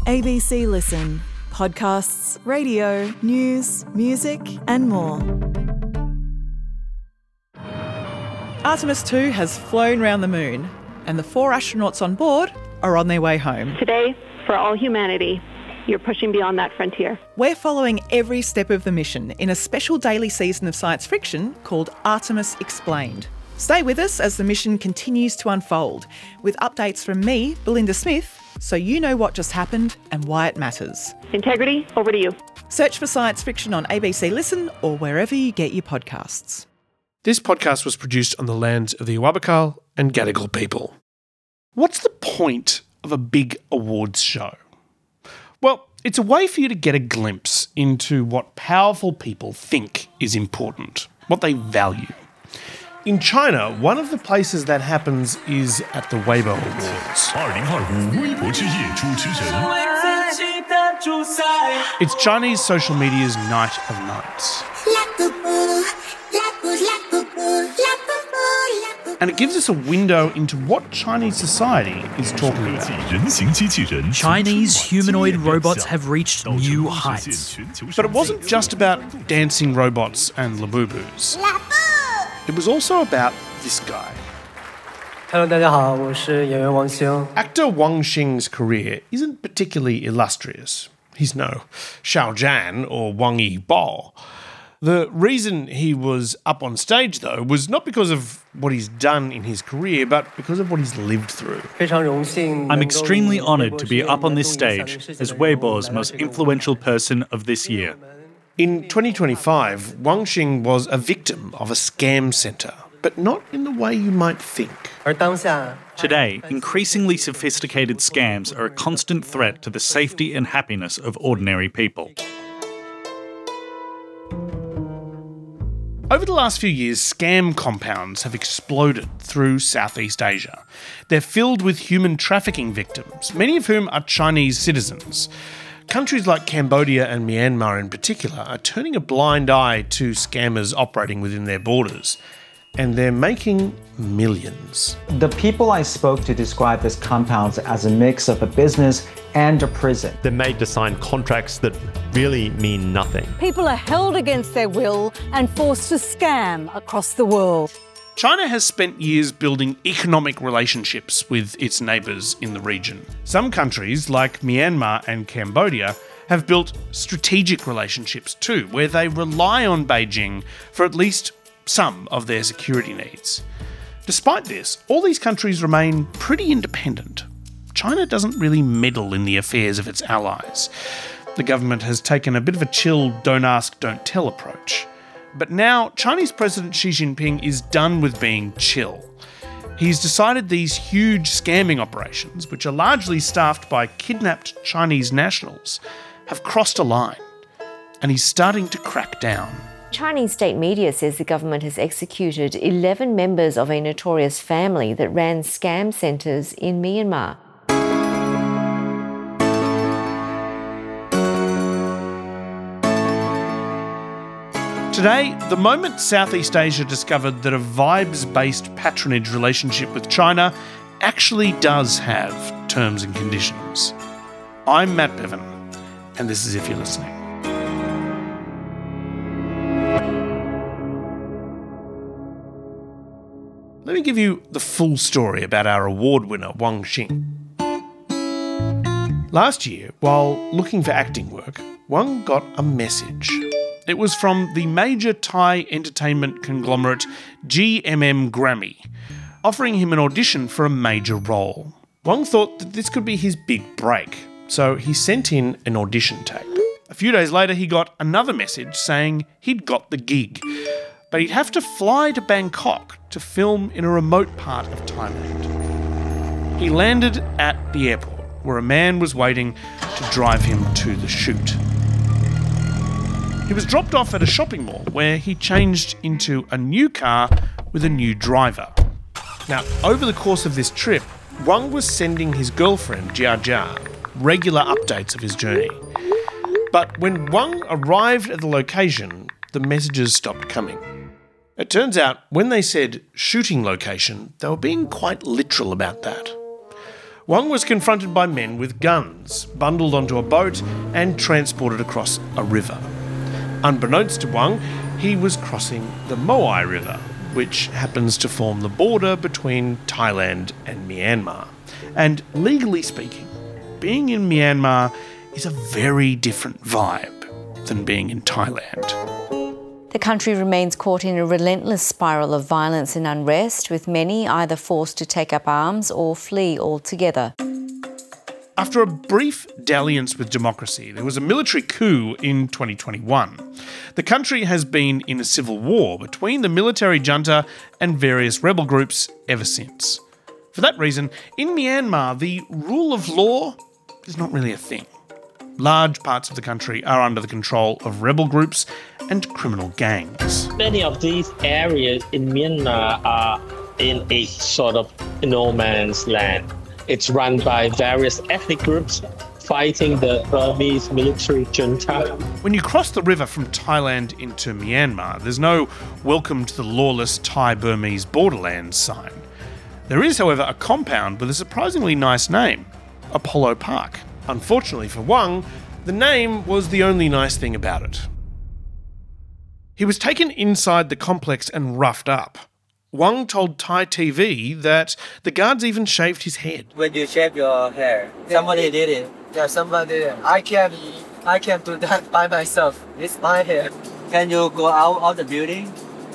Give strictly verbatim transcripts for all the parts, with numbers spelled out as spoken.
A B C Listen. Podcasts, radio, news, music and more. Artemis two has flown round the moon and the four astronauts on board are on their way home. Today, for all humanity, you're pushing beyond that frontier. We're following every step of the mission in a special daily season of science fiction called Artemis Explained. Stay with us as the mission continues to unfold with updates from me, Belinda Smith, so you know what just happened and why it matters. Integrity, over to you. Search for science fiction on A B C Listen or wherever you get your podcasts. This podcast was produced on the lands of the Awabakal and Gadigal people. What's the point of a big awards show? Well, it's a way for you to get a glimpse into what powerful people think is important, what they value. In China, one of the places that happens is at the Weibo Awards. It's Chinese social media's night of nights. And it gives us a window into what Chinese society is talking about. Chinese humanoid robots have reached new heights. But it wasn't just about dancing robots and Labubus. It was also about this guy. Hello, 大家好，我是演员王星。 Actor Wang Xing's career isn't particularly illustrious. He's no Xiao Zhan or Wang Yibo. The reason he was up on stage, though, was not because of what he's done in his career, but because of what he's lived through. I'm extremely honoured to be up on this stage as Weibo's most influential person of this year. In twenty twenty-five, Wang Xing was a victim of a scam centre, but not in the way you might think. Today, increasingly sophisticated scams are a constant threat to the safety and happiness of ordinary people. Over the last few years, scam compounds have exploded through Southeast Asia. They're filled with human trafficking victims, many of whom are Chinese citizens. Countries like Cambodia and Myanmar in particular are turning a blind eye to scammers operating within their borders. And they're making millions. The people I spoke to described this compounds as a mix of a business and a prison. They're made to sign contracts that really mean nothing. People are held against their will and forced to scam across the world. China has spent years building economic relationships with its neighbours in the region. Some countries, like Myanmar and Cambodia, have built strategic relationships too, where they rely on Beijing for at least some of their security needs. Despite this, all these countries remain pretty independent. China doesn't really meddle in the affairs of its allies. The government has taken a bit of a chill, don't ask, don't tell approach. But now, Chinese President Xi Jinping is done with being chill. He's decided these huge scamming operations, which are largely staffed by kidnapped Chinese nationals, have crossed a line, and he's starting to crack down. Chinese state media says the government has executed eleven members of a notorious family that ran scam centres in Myanmar. Today, the moment Southeast Asia discovered that a vibes-based patronage relationship with China actually does have terms and conditions. I'm Matt Bevan, and this is If You're Listening. Let me give you the full story about our award winner, Wang Xing. Last year, while looking for acting work, Wang got a message. It was from the major Thai entertainment conglomerate G M M Grammy, offering him an audition for a major role. Wang thought that this could be his big break, so he sent in an audition tape. A few days later, he got another message saying he'd got the gig, but he'd have to fly to Bangkok to film in a remote part of Thailand. He landed at the airport, where a man was waiting to drive him to the shoot. He was dropped off at a shopping mall where he changed into a new car with a new driver. Now, over the course of this trip, Wang was sending his girlfriend, Jia Jia, regular updates of his journey. But when Wang arrived at the location, the messages stopped coming. It turns out when they said shooting location, they were being quite literal about that. Wang was confronted by men with guns, bundled onto a boat and transported across a river. Unbeknownst to Wang, he was crossing the Moai River, which happens to form the border between Thailand and Myanmar. And legally speaking, being in Myanmar is a very different vibe than being in Thailand. The country remains caught in a relentless spiral of violence and unrest, with many either forced to take up arms or flee altogether. After a brief dalliance with democracy, there was a military coup in twenty twenty-one. The country has been in a civil war between the military junta and various rebel groups ever since. For that reason, in Myanmar, the rule of law is not really a thing. Large parts of the country are under the control of rebel groups and criminal gangs. Many of these areas in Myanmar are in a sort of no man's land. It's run by various ethnic groups fighting the Burmese military junta. When you cross the river from Thailand into Myanmar, there's no welcome to the lawless Thai-Burmese borderlands sign. There is, however, a compound with a surprisingly nice name, Apollo Park. Unfortunately for Wang, the name was the only nice thing about it. He was taken inside the complex and roughed up. Wang told Thai T V that the guards even shaved his head. When you shave your hair, somebody did it. Yeah, somebody did it. I can't, I can't do that by myself. It's my hair. Can you go out of the building?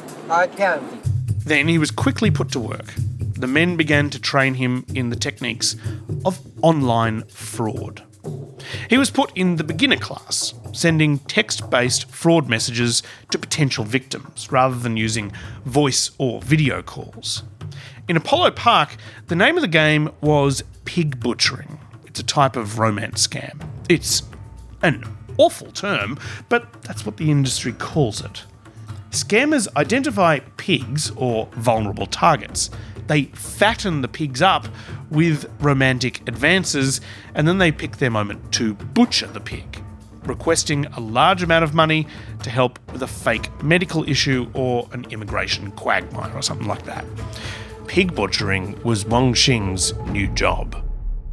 I can't. Then he was quickly put to work. The men began to train him in the techniques of online fraud. He was put in the beginner class, sending text-based fraud messages to potential victims rather than using voice or video calls. In Apollo Park, the name of the game was pig butchering. It's a type of romance scam. It's an awful term, but that's what the industry calls it. Scammers identify pigs or vulnerable targets. They fatten the pigs up with romantic advances, and then they pick their moment to butcher the pig, requesting a large amount of money to help with a fake medical issue or an immigration quagmire or something like that. Pig butchering was Wang Xing's new job.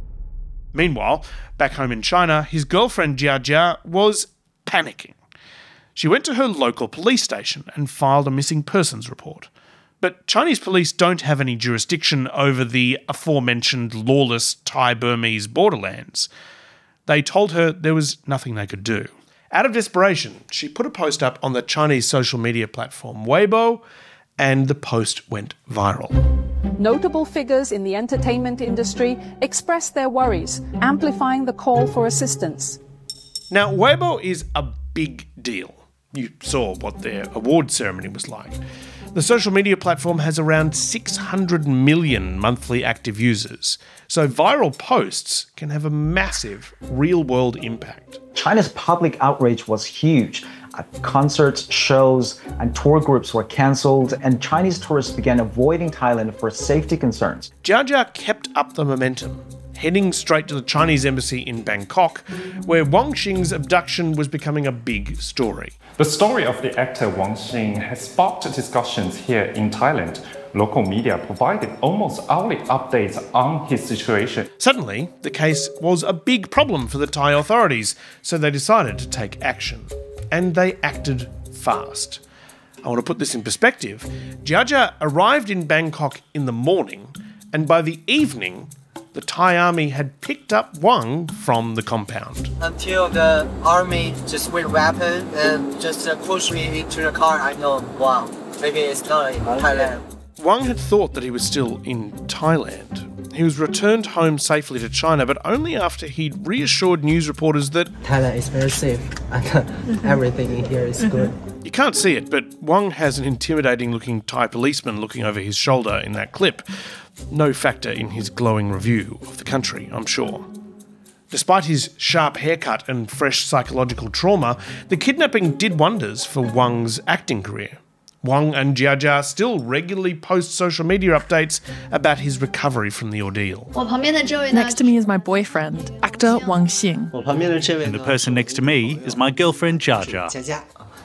Meanwhile, back home in China, his girlfriend Jia Jia was panicking. She went to her local police station and filed a missing persons report. But Chinese police don't have any jurisdiction over the aforementioned lawless Thai-Burmese borderlands. They told her there was nothing they could do. Out of desperation, she put a post up on the Chinese social media platform Weibo, and the post went viral. Notable figures in the entertainment industry expressed their worries, amplifying the call for assistance. Now, Weibo is a big deal. You saw what their award ceremony was like. The social media platform has around six hundred million monthly active users, so viral posts can have a massive real-world impact. China's public outrage was huge. Uh, concerts, shows, and tour groups were cancelled, and Chinese tourists began avoiding Thailand for safety concerns. Jia Jia kept up the momentum, heading straight to the Chinese embassy in Bangkok, where Wang Xing's abduction was becoming a big story. The story of the actor Wang Xing has sparked discussions here in Thailand. Local media provided almost hourly updates on his situation. Suddenly, the case was a big problem for the Thai authorities, so they decided to take action. And they acted fast. I want to put this in perspective. Jia Jia arrived in Bangkok in the morning, and by the evening, the Thai army had picked up Wang from the compound. Until the army just with weapon and just uh, pushed me into the car, I know, wow, maybe it's not in Thailand. Wang had thought that he was still in Thailand. He was returned home safely to China, but only after he'd reassured news reporters that Thailand is very safe and everything in here is good. You can't see it, but Wang has an intimidating-looking Thai policeman looking over his shoulder in that clip. No factor in his glowing review of the country, I'm sure. Despite his sharp haircut and fresh psychological trauma, the kidnapping did wonders for Wang's acting career. Wang and Jia Jia still regularly post social media updates about his recovery from the ordeal. Next to me is my boyfriend, actor Wang Xing. And the person next to me is my girlfriend Jia Jia.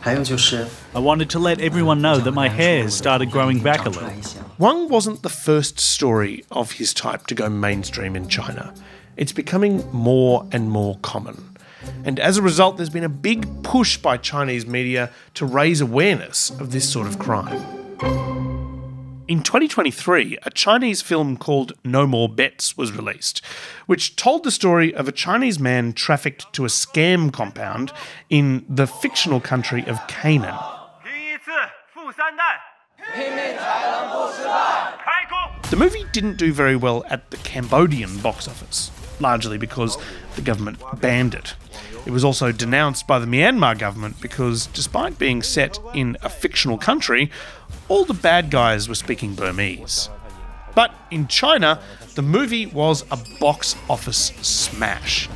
I wanted to let everyone know that my hair has started growing back a little. Wang wasn't the first story of his type to go mainstream in China. It's becoming more and more common. And as a result, there's been a big push by Chinese media to raise awareness of this sort of crime. In twenty twenty-three, a Chinese film called No More Bets was released, which told the story of a Chinese man trafficked to a scam compound in the fictional country of Canaan. The movie didn't do very well at the Cambodian box office, largely because the government banned it. It was also denounced by the Myanmar government because, despite being set in a fictional country, all the bad guys were speaking Burmese. But in China, the movie was a box office smash.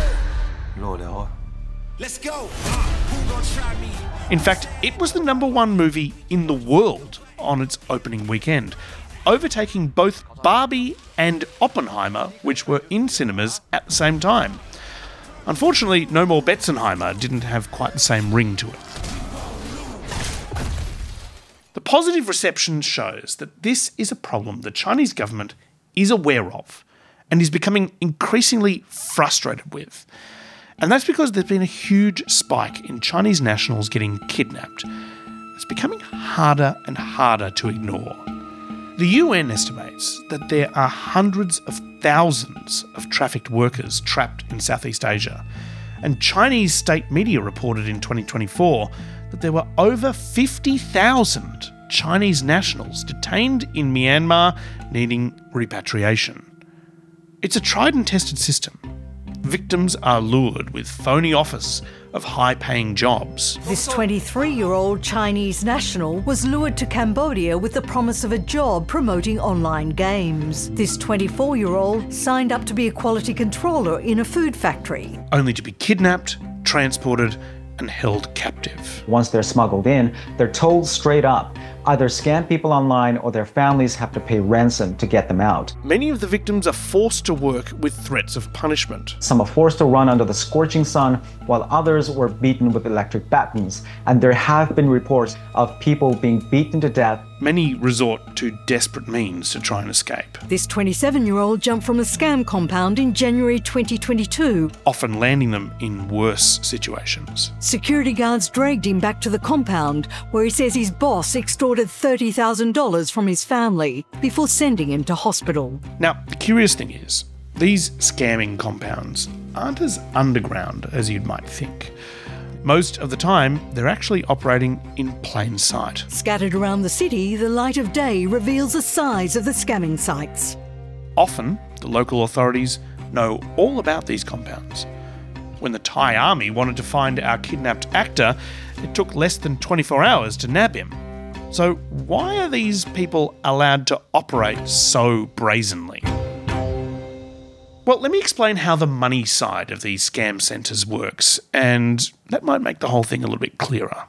Let's go. In fact, it was the number one movie in the world on its opening weekend, overtaking both Barbie and Oppenheimer, which were in cinemas at the same time. Unfortunately, No More Betzenheimer didn't have quite the same ring to it. The positive reception shows that this is a problem the Chinese government is aware of and is becoming increasingly frustrated with. And that's because there's been a huge spike in Chinese nationals getting kidnapped. It's becoming harder and harder to ignore. The U N estimates that there are hundreds of thousands of trafficked workers trapped in Southeast Asia, and Chinese state media reported in twenty twenty-four that there were over fifty thousand Chinese nationals detained in Myanmar needing repatriation. It's a tried and tested system. Victims are lured with phony offers of high-paying jobs. This twenty-three-year-old Chinese national was lured to Cambodia with the promise of a job promoting online games. This twenty-four-year-old signed up to be a quality controller in a food factory, only to be kidnapped, transported, and held captive. Once they're smuggled in, they're told straight up, either scam people online or their families have to pay ransom to get them out. Many of the victims are forced to work with threats of punishment. Some are forced to run under the scorching sun, while others were beaten with electric batons. And there have been reports of people being beaten to death. Many resort to desperate means to try and escape. This twenty-seven-year-old jumped from a scam compound in January twenty twenty-two, often landing them in worse situations. Security guards dragged him back to the compound, where he says his boss extorted thirty thousand dollars from his family before sending him to hospital. Now, the curious thing is, these scamming compounds aren't as underground as you might think. Most of the time, they're actually operating in plain sight. Scattered around the city, the light of day reveals the size of the scamming sites. Often, the local authorities know all about these compounds. When the Thai army wanted to find our kidnapped actor, it took less than twenty-four hours to nab him. So why are these people allowed to operate so brazenly? Well, let me explain how the money side of these scam centres works, and that might make the whole thing a little bit clearer.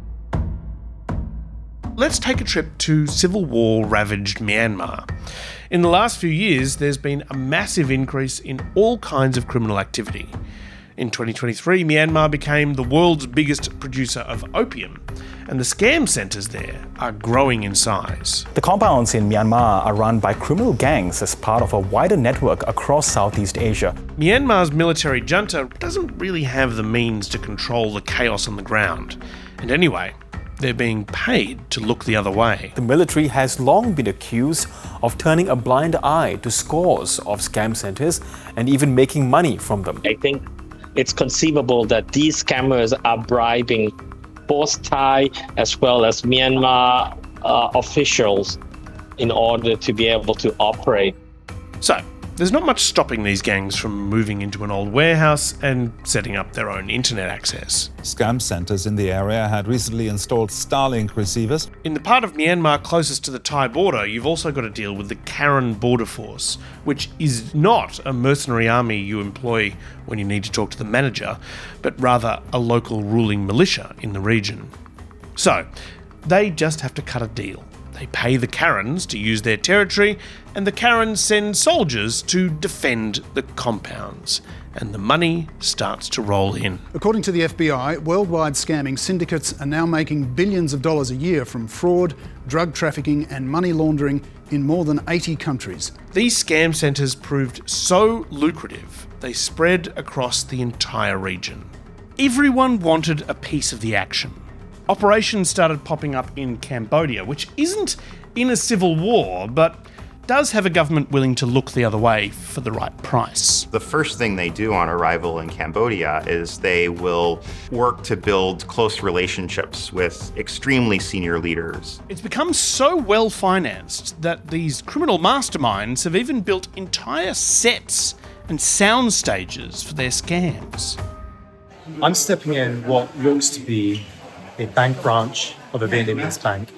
Let's take a trip to civil war-ravaged Myanmar. In the last few years, there's been a massive increase in all kinds of criminal activity. In twenty twenty-three, Myanmar became the world's biggest producer of opium, and the scam centres there are growing in size. The compounds in Myanmar are run by criminal gangs as part of a wider network across Southeast Asia. Myanmar's military junta doesn't really have the means to control the chaos on the ground, and anyway, they're being paid to look the other way. The military has long been accused of turning a blind eye to scores of scam centres and even making money from them. I think it's conceivable that these scammers are bribing both Thai as well as Myanmar uh, officials in order to be able to operate. So, there's not much stopping these gangs from moving into an old warehouse and setting up their own internet access. Scam centres in the area had recently installed Starlink receivers. In the part of Myanmar closest to the Thai border, you've also got to deal with the Karen Border Force, which is not a mercenary army you employ when you need to talk to the manager, but rather a local ruling militia in the region. So, they just have to cut a deal. They pay the Karens to use their territory, and the Karens send soldiers to defend the compounds. and the money starts to roll in. According to the F B I, worldwide scamming syndicates are now making billions of dollars a year from fraud, drug trafficking and money laundering in more than eighty countries. These scam centres proved so lucrative, they spread across the entire region. Everyone wanted a piece of the action. Operations started popping up in Cambodia, which isn't in a civil war, but does have a government willing to look the other way for the right price. The first thing they do on arrival in Cambodia is they will work to build close relationships with extremely senior leaders. It's become so well financed that these criminal masterminds have even built entire sets and sound stages for their scams. I'm stepping in what looks to be a bank branch of a Vietnamese bank.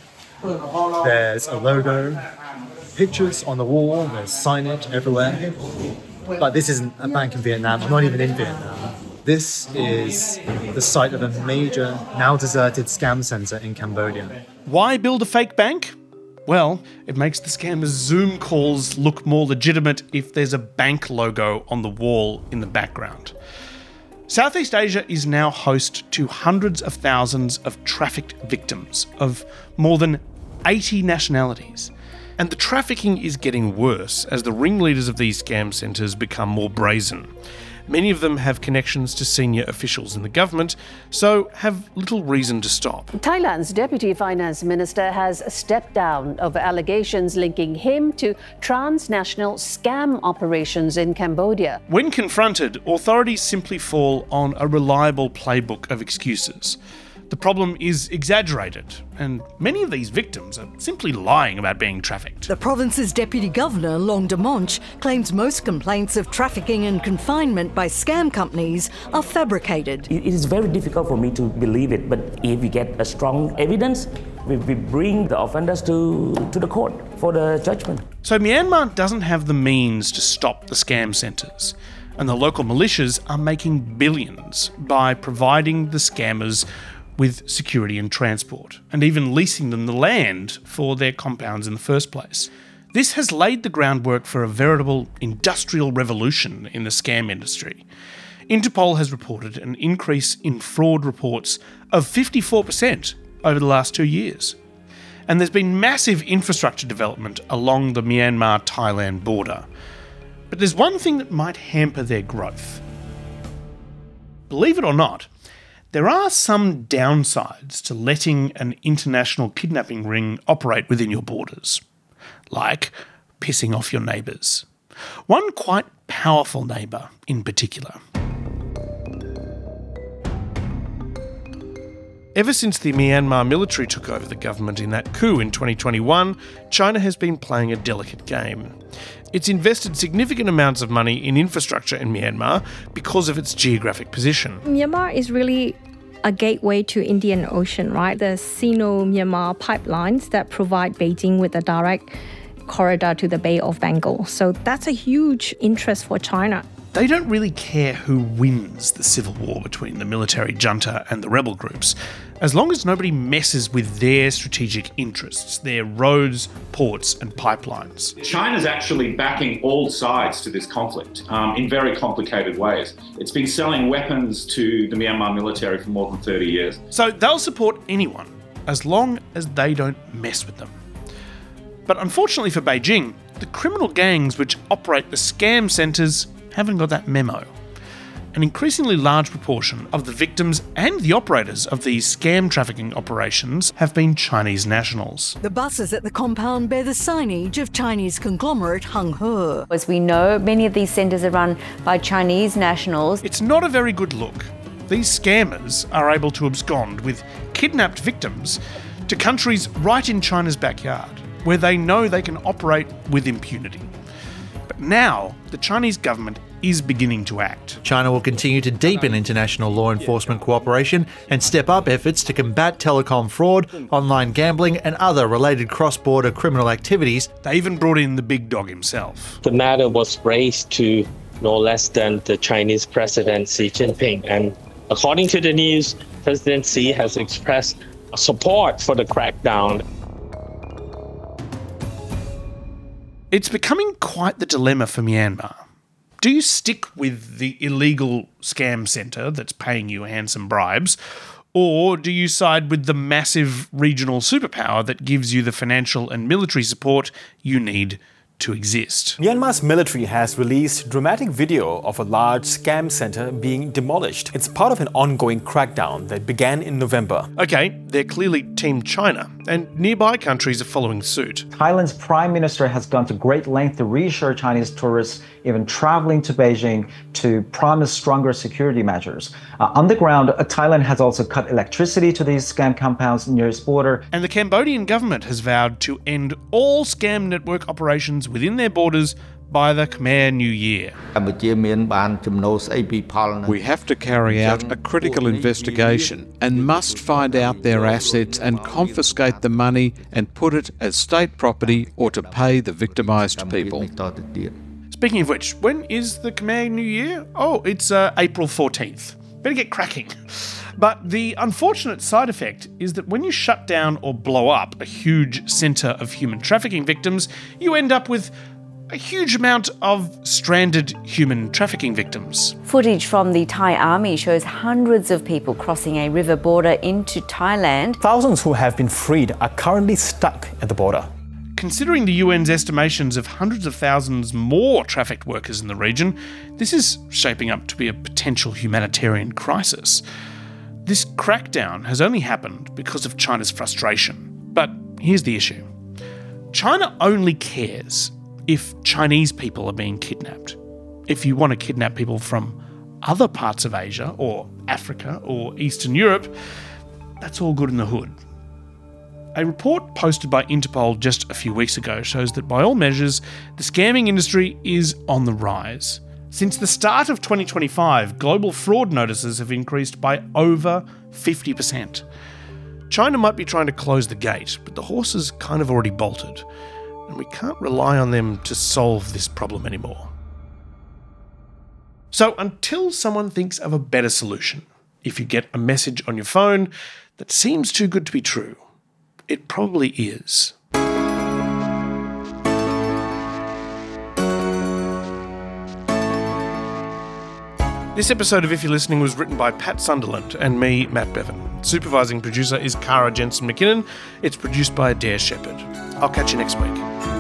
There's a logo, pictures on the wall, there's signage everywhere. But this isn't a bank in Vietnam, I'm not even in Vietnam. This is the site of a major, now deserted scam centre in Cambodia. Why build a fake bank? Well, it makes the scammers' Zoom calls look more legitimate if there's a bank logo on the wall in the background. Southeast Asia is now host to hundreds of thousands of trafficked victims of more than eighty nationalities. And the trafficking is getting worse as the ringleaders of these scam centres become more brazen. Many of them have connections to senior officials in the government, so have little reason to stop. Thailand's Deputy Finance Minister has stepped down over allegations linking him to transnational scam operations in Cambodia. When confronted, authorities simply fall on a reliable playbook of excuses. The problem is exaggerated, and many of these victims are simply lying about being trafficked. The province's Deputy Governor, Long Damonch, claims most complaints of trafficking and confinement by scam companies are fabricated. It is very difficult for me to believe it, but if we get a strong evidence, we, we bring the offenders to, to the court for the judgment. So Myanmar doesn't have the means to stop the scam centres, and the local militias are making billions by providing the scammers with security and transport, and even leasing them the land for their compounds in the first place. This has laid the groundwork for a veritable industrial revolution in the scam industry. Interpol has reported an increase in fraud reports of fifty-four percent over the last two years. And there's been massive infrastructure development along the Myanmar-Thailand border. But there's one thing that might hamper their growth. Believe it or not, there are some downsides to letting an international kidnapping ring operate within your borders, like pissing off your neighbours. One quite powerful neighbour in particular. Ever since the Myanmar military took over the government in that coup in twenty twenty-one, China has been playing a delicate game. It's invested significant amounts of money in infrastructure in Myanmar because of its geographic position. Myanmar is really a gateway to Indian Ocean, right? The Sino-Myanmar pipelines that provide Beijing with a direct corridor to the Bay of Bengal. So that's a huge interest for China. They don't really care who wins the civil war between the military junta and the rebel groups, as long as nobody messes with their strategic interests, their roads, ports and pipelines. China's actually backing all sides to this conflict um, in very complicated ways. It's been selling weapons to the Myanmar military for more than thirty years. So they'll support anyone, as long as they don't mess with them. But unfortunately for Beijing, the criminal gangs which operate the scam centres haven't got that memo. An increasingly large proportion of the victims and the operators of these scam trafficking operations have been Chinese nationals. The buses at the compound bear the signage of Chinese conglomerate Hung He. As we know, many of these centres are run by Chinese nationals. It's not a very good look. These scammers are able to abscond with kidnapped victims to countries right in China's backyard, where they know they can operate with impunity. But now, the Chinese government is beginning to act. China will continue to deepen international law enforcement cooperation and step up efforts to combat telecom fraud, online gambling and other related cross-border criminal activities. They even brought in the big dog himself. The matter was raised to no less than the Chinese President Xi Jinping, and according to the news, President Xi has expressed support for the crackdown. It's becoming quite the dilemma for Myanmar. Do you stick with the illegal scam centre that's paying you handsome bribes, or do you side with the massive regional superpower that gives you the financial and military support you need to exist? Myanmar's military has released dramatic video of a large scam centre being demolished. It's part of an ongoing crackdown that began in November. Okay, they're clearly Team China, and nearby countries are following suit. Thailand's Prime Minister has gone to great length to reassure Chinese tourists, even travelling to Beijing, to promise stronger security measures. Uh, on the ground, uh, Thailand has also cut electricity to these scam compounds near its border. And the Cambodian government has vowed to end all scam network operations within their borders by the Khmer New Year. We have to carry out a critical investigation and must find out their assets and confiscate the money and put it as state property or to pay the victimised people. Speaking of which, when is the Khmer New Year? Oh, it's uh, April fourteenth. Better get cracking. But the unfortunate side effect is that when you shut down or blow up a huge centre of human trafficking victims, you end up with a huge amount of stranded human trafficking victims. Footage from the Thai army shows hundreds of people crossing a river border into Thailand. Thousands who have been freed are currently stuck at the border. Considering the U N's estimations of hundreds of thousands more trafficked workers in the region, this is shaping up to be a potential humanitarian crisis. This crackdown has only happened because of China's frustration. But here's the issue. China only cares if Chinese people are being kidnapped. If you want to kidnap people from other parts of Asia or Africa or Eastern Europe, that's all good in the hood. A report posted by Interpol just a few weeks ago shows that by all measures, the scamming industry is on the rise. Since the start of twenty twenty-five, global fraud notices have increased by over fifty percent. China might be trying to close the gate, but the horse has kind of already bolted, and we can't rely on them to solve this problem anymore. So until someone thinks of a better solution, if you get a message on your phone that seems too good to be true, it probably is. This episode of If You're Listening was written by Pat Sunderland and me, Matt Bevan. Supervising producer is Cara Jensen McKinnon. It's produced by Adair Shepherd. I'll catch you next week.